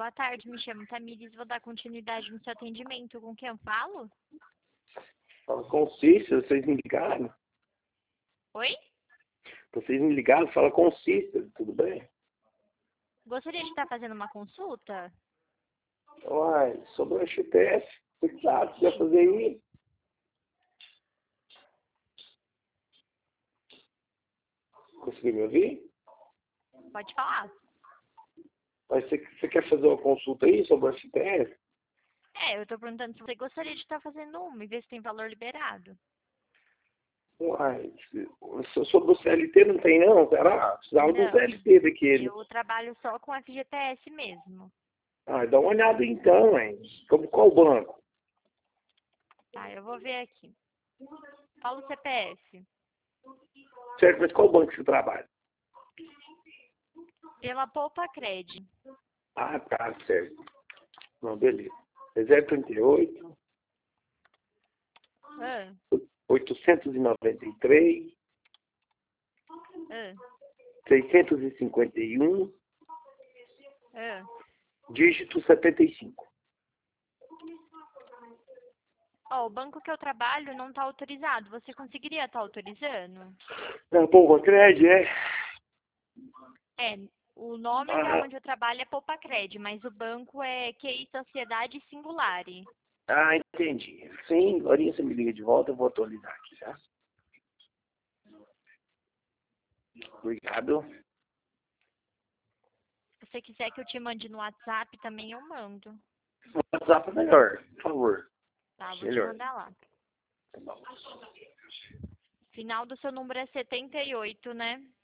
Boa tarde, me chamo Tamires, vou dar continuidade no seu atendimento. Com quem eu falo? Fala com o Cícero, vocês me ligaram? Oi? Vocês me ligaram, fala com o Cícero, tudo bem? Gostaria de estar fazendo uma consulta? Uai, sobre o HTS, o que sabe, você vai fazer aí? Conseguiu me ouvir? Pode falar. Mas você quer fazer uma consulta aí sobre o HTS? Eu tô perguntando se você gostaria de estar fazendo uma e ver se tem valor liberado. Uai, sobre o CLT não tem não, será? Precisava do Não, CLT daquele. eu trabalho só com FGTS mesmo. Ah, dá uma olhada então, hein? Como qual banco? Tá, eu vou ver aqui. Fala o CPF. Certo, mas qual banco você trabalha? Pela Poupa Cred. Ah, tá, certo. Não, beleza. É 038, Ah, 893, ah, 651, ah. dígito 75. Ó, o banco que eu trabalho não está autorizado. Você conseguiria estar autorizando? Ah, Poupa Cred, é? É, o nome da Ah, onde eu trabalho é Poupa Cred, mas o banco é QI Sociedade Singulare. entendi. Sim, agora você me liga de volta, eu vou atualizar aqui, tá? Obrigado. Se você quiser que eu te mande no WhatsApp, também eu mando. WhatsApp é melhor, por favor. Tá, vou te Melhor. mandar lá. Tá bom. Final do seu número é 78, né?